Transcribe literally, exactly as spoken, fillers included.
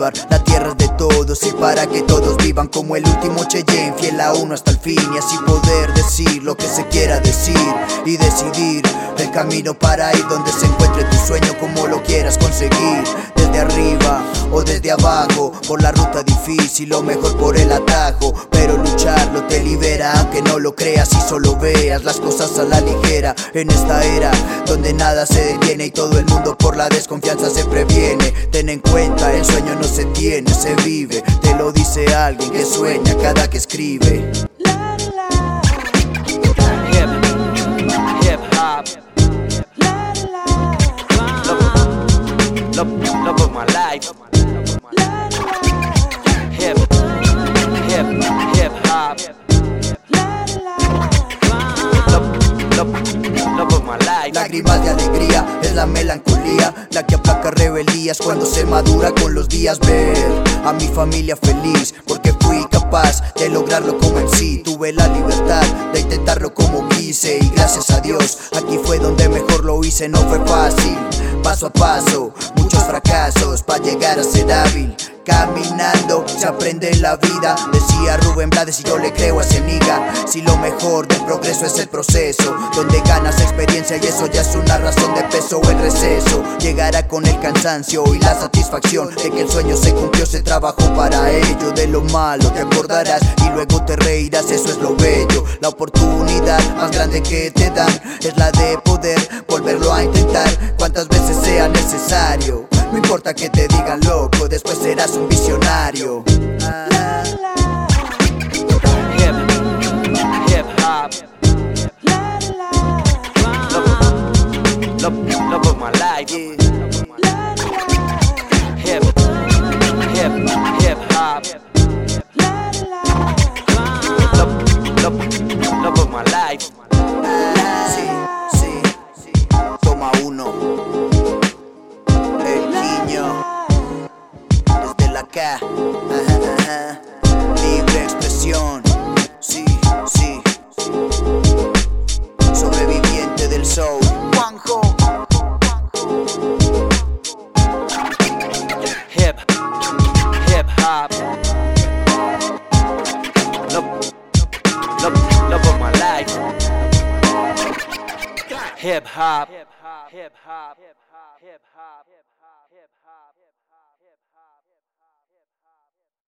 Bolívar. La tierra es de todos y para que todos vivan como el último Cheyenne, fiel a uno hasta el fin, y así poder decir lo que se quiera decir y decidir el camino para ir donde se encuentre tu sueño, como lo quieras conseguir, desde arriba o desde abajo, por la ruta difícil o mejor por el atajo. Pero lucharlo te libera, aunque no lo creas y solo veas las cosas a la ligera. En esta era donde nada se detiene y todo el mundo por la desconfianza se previene, ten en cuenta, el sueño no se tiene, se vive. Te lo dice alguien que sueña cada que escribe. Hip, hip hop, love, love, love of my life. Hip, hip, hip hop, love, love, love of my life. Lágrimas de alegría es la melancolía, la que aplaca rebeldías cuando se madura con los días. Ver a mi familia feliz porque fui capaz de lograrlo como en sí. Tuve la libertad de intentarlo como quise y gracias a Dios aquí fue donde mejor lo hice. No fue fácil, paso a paso, muchos fracasos para llegar a ser hábil. Caminando se aprende en la vida, decía Rubén Blades y yo le creo a ese niga. Si lo mejor del progreso es el proceso, donde ganas experiencia y eso ya es una razón de peso. El receso llegará con el cansancio y la satisfacción de que el sueño se cumplió, se trabajó para ello. De lo malo te acordarás y luego te reirás, eso es lo bello. La oportunidad más grande que te dan es la de poder volverlo a intentar cuantas veces sea necesario. No importa que te digan loco, después serás un visionario. Ah. Hip, hip hop, love, love, love of my life. Hip, hip, hip hop, love, love, love of my life. Ah, sí, sí, toma uno. El niño desde la K, ajá, ajá. Libre expresión, sí, sí, sobreviviente del soul, Juanjo. Hip, hip hop, love, love, love of my life. Hip hop, hip hop, hip hop, hip hop, hip hop, hip hop.